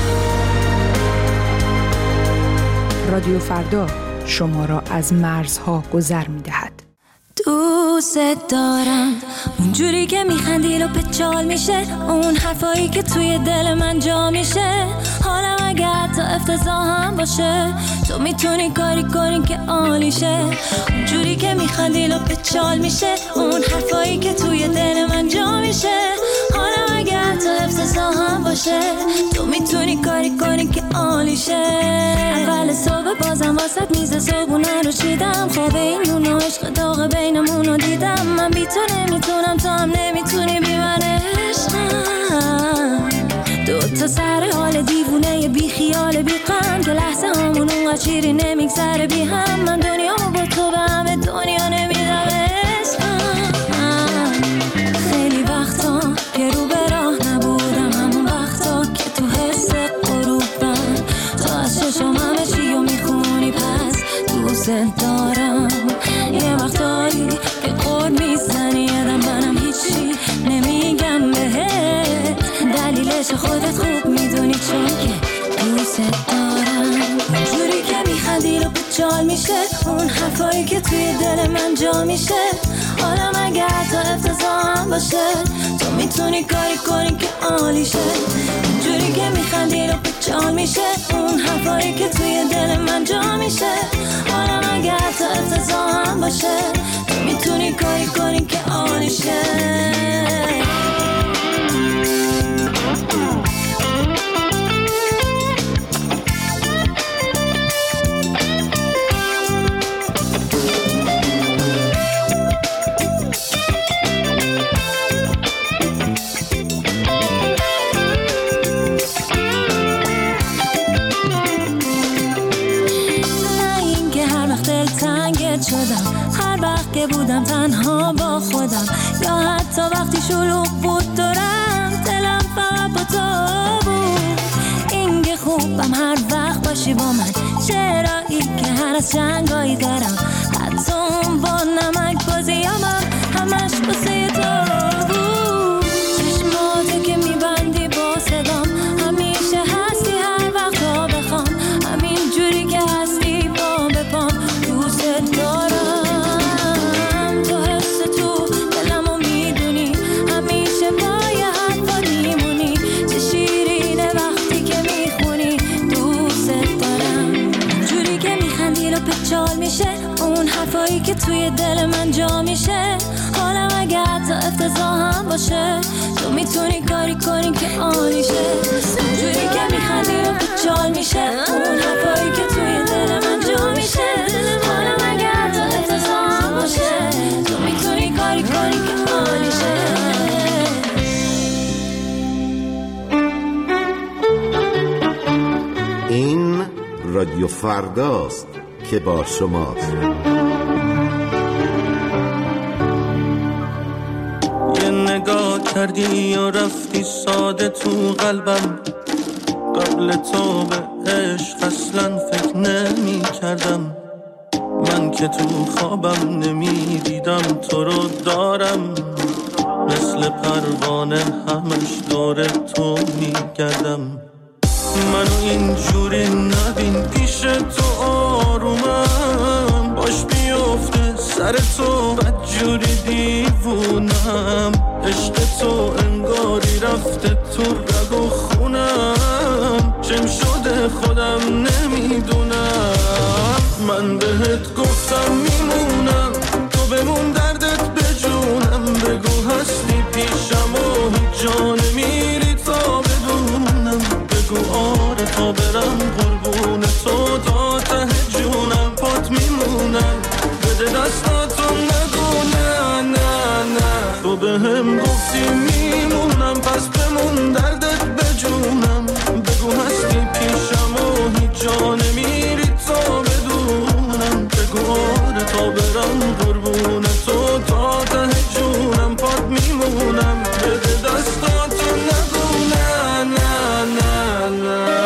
رادیو فردا شما را از مرزها گذر میدهد. دوست دارم اونجوری که میخندی و پچال میشه، اون حرفایی که توی دل من جا میشه. حالم اگه حتی افتضاح هم باشه تو میتونی کاری کنی که عالیشه. اونجوری که میخندی و پچال میشه، اون حرفایی که توی دل من جا میشه. حالم اگه حتی افتضاح هم باشه تو میتونی کاری کنی که عالیشه. اول صبح بازم واسط میز صبحونه رو چیدم، خواب این نون و عشق داغ بینمون رو دیدم. من بی تو نمیتونم تو هم نمیتونی بی من عشقم. دوتا سر حال دیوونه بی خیال بی غم که لحظه همون اونقدر چیری نمیگذره بی هم. من دنیامو با تو به همه دنیا نمیدم عشقم. خیلی وقتا که رو به راه نبودم، همون وقتا که تو حس غروبم تو از چشم همه چی رو میخونی پس دوست دارم. یه وقتایی که قول میزنی یادم منم هیچی نمیگم بهت، دلیلش خودت خوب میدونی چون که دوست دارم. اونجوری که میخندی رو بچال میشه، اون حرفایی که توی دل من جا میشه. حالم اگه حتی افتضاح هم باشه تو میتونی کاری کنی که عالیشه. اونجوری که میخندی رو بچال میشه، اون حرفایی که توی دل من جا میشه. حالم اگه حتی افتضاح هم باشه تو میتونی کاری کنی که عالیشه. شدم هر وقت که بودم تنها با خودم، یا حتی وقتی شلوغ بود دورم دلم فقط با تو بود. این که خوبم هر وقت باشی با من، چرایی که هر از جنگایی دارم، حتی اون با نمک بازیامم همش بسه تو بود. چشماتو که میبندی با صدام همیشه هستی هر وقت تا بخوام، همین جوری که هستی با بپام دوست دارم. توی دل من جا میشه، حالم اگه حتی افتضاح هم باشه، تو میتونی کاری کنی که عالیشه، اونجوری که میخندی رو خوچال میشه، اون حرفایی که توی دل من جا میشه، حالم اگه حتی افتضاح هم باشه، تو میتونی کاری کنی که عالیشه. این رادیو فرداست که با شماست. یه نگاه کردی یا رفتی ساده تو قلبم، قبل تو به عشق اصلا فکر نمی کردم، من که تو خوابم نمی دیدم تو رو دارم، مثل پروانه همش دور تو می گردم، منو اینجوری نبین پیش تو آرومم، باش بیفته سر تو بدجوری دیوونم، عشق تو انگاری رفته تو رگ و خونم، چم شده خودم نمیدونم، من بهت گفتم میمونم تو بمون دردت بجونم، بگو هستی پیشم و هیچ جا نمیری تا بدونم، بگو آره تا برم قربون تو تا ته جونم، پات میمونم بده دستاتو نگو نه نه نه، تو به هم گفتی میمونم پس بمون دردت بجونم، بگو هستی پیشم و هیچ جا نمیری تا بدونم، بگو آره تا برم قربون تو تا ته جونم، پات میمونم بده دستاتو نگو نه نه نه نه.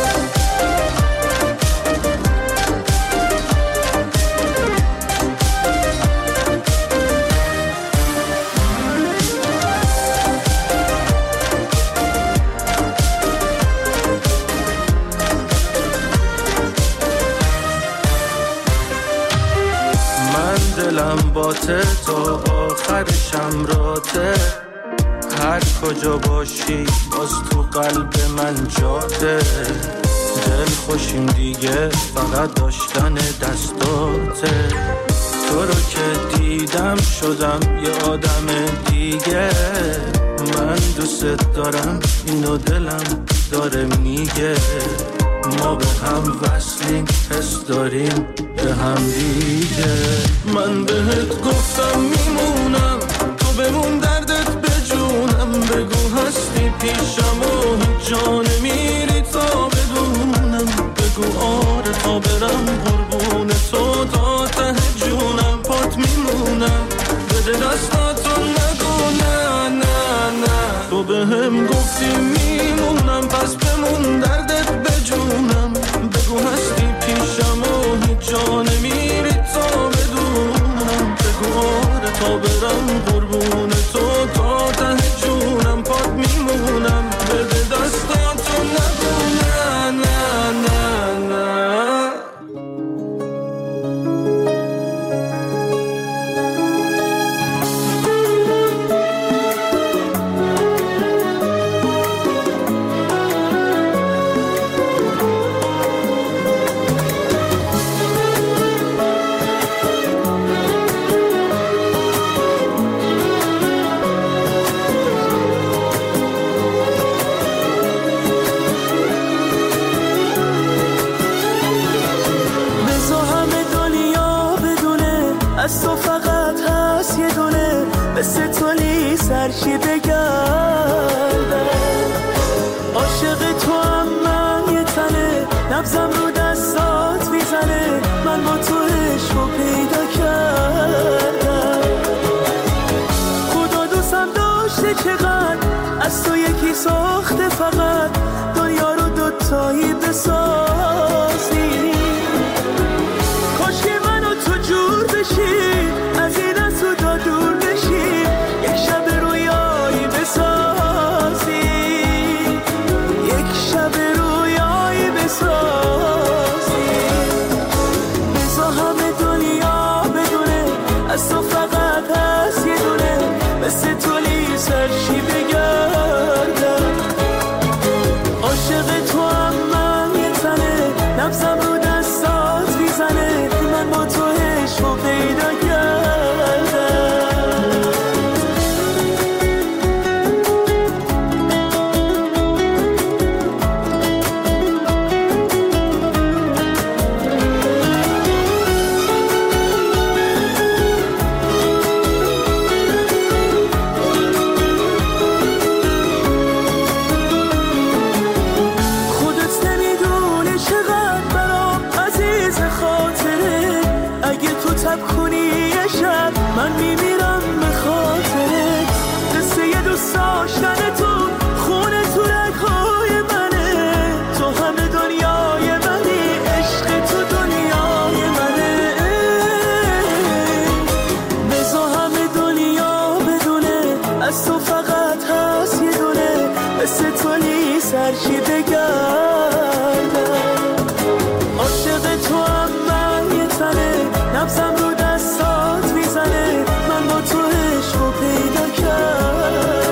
دلم باته تا آخرشم راته، هر کجا باشی باز تو قلب من جاته، دل خوشیم دیگه فقط داشتن دستاته، تو رو که دیدم شدم یه آدم دیگه، من دوست دارم اینو دلم داره میگه، ما به هم وصلیم حس داریم به هم دیگه، من بهت گفتم میمونم تو بمون دردت بجونم، بگو هستی پیشم و هیچ جا نمیری تا بدونم، بگو آره تا برم قربون تو تا ته جونم، پات میمونم بده دستاتو نگو نه نه نه، تو به هم گفتی میمونم پس بمون دردت بجونم، بگو هستی پیشم و هیچ جا نمیری تا بدونم، بگو آره تا برم قربون تو تا ته جونم، پات میمونم بده دستاتو نگو نه نه نه نه. از تو فقط هست یه دونه مثل تولی سرشی بگردم، عاشق تو هم من یه تنه، نبزم رو دستات میزنه، من با تو عشقو پیدا کردم، خدا دوستم داشته چقدر از تو یکی ساخته، فقط دنیا رو دوتایی بسازی، کاشکی منو تو جور بشی، از این از تو دور بشی، یک شب رویایی کنی یه شب من میمیرم به خاطرت. قصه یه دوست داشتن تو خونه تو رگ‌های منه. تو همه دنیای منی، عشق تو دنیای منه. بذار همه دنیا بدونه از تو فقط هست یه دونه. مثل تو نیست هرچی بگردم. عاشق تو هم من یه تنه، نبضم رو دستات میزنه. من با تو عشق رو پیدا کردم.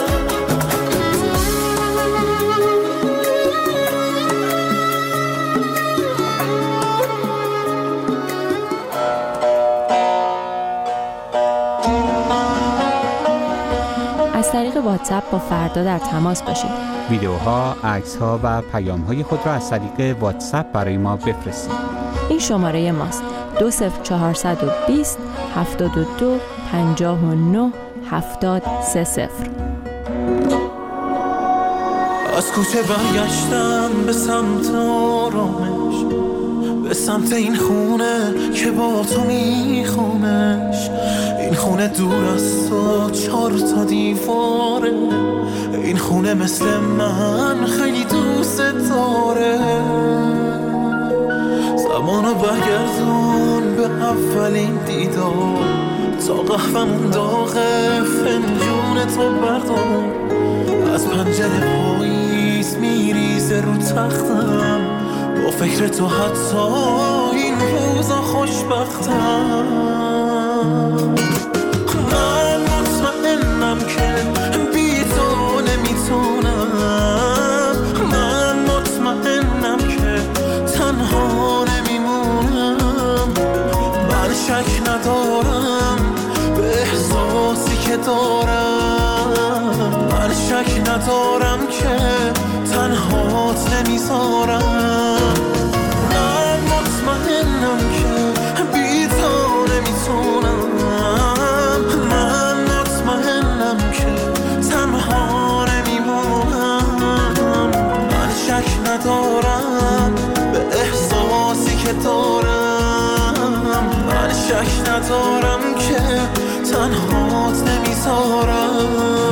از طریق واتساپ با فردا در تماس باشید. ویدیوها، عکس‌ها و پیام‌های خود را از طریق واتساپ برای ما بفرستید. این شماره ماست: 20420 72 59 730. از کوچه برگشتم به سمت آرامش، به سمت این خونه که با تو میخوامش. این خونه دور از تو 4 تا دیواره. این خونه مثل من خیلی دوست داره. زمانو برگردون به اولین دیدار، تا قهوه‌مون داغه فنجون تو بردار. از پنجره پاییز میریزه رو تختم، با فکر تو حتی این روزا خوشبختم. من مطمئنم که بی تو نمیتونم. من مطمئنم که تنها نمیمونم. من شک ندارم به احساسی که دارم. من شک ندارم که تنهات نمیذارم. من مطمئنم که بی تو نمیتونم. من مطمئنم که تنها نمیمونم. من شک ندارم به احساسی که دارم. من شک ندارم که تنهات نمیذارم.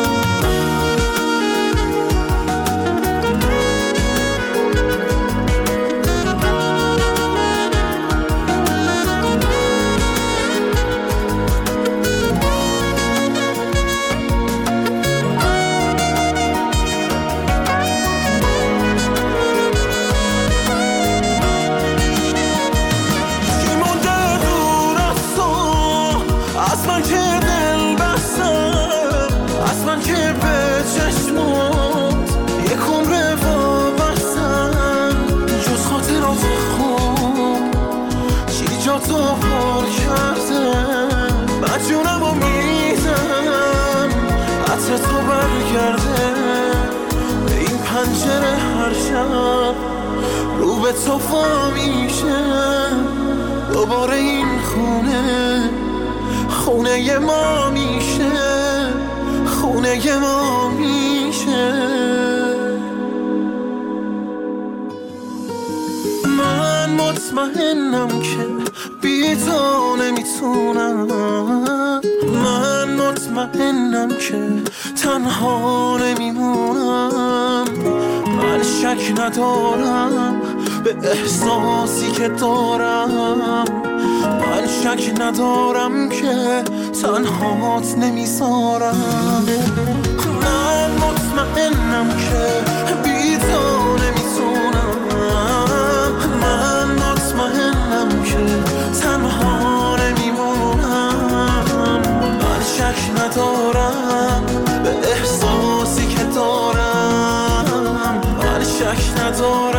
رو به تو میشه دوباره. این خونه ما میشه، خونه ما میشه. من مطمئنم که بی تو نمیتونم. من مطمئنم که تنها نمیمونم. من شک ندارم به احساسی که دارم. من شک ندارم که تنهات نمیذارم. من مطمئنم که بی تو نمیتونم. من مطمئنم که تنها نمیمونم. من شک ندارم به احساسی که دارم. من شک ندارم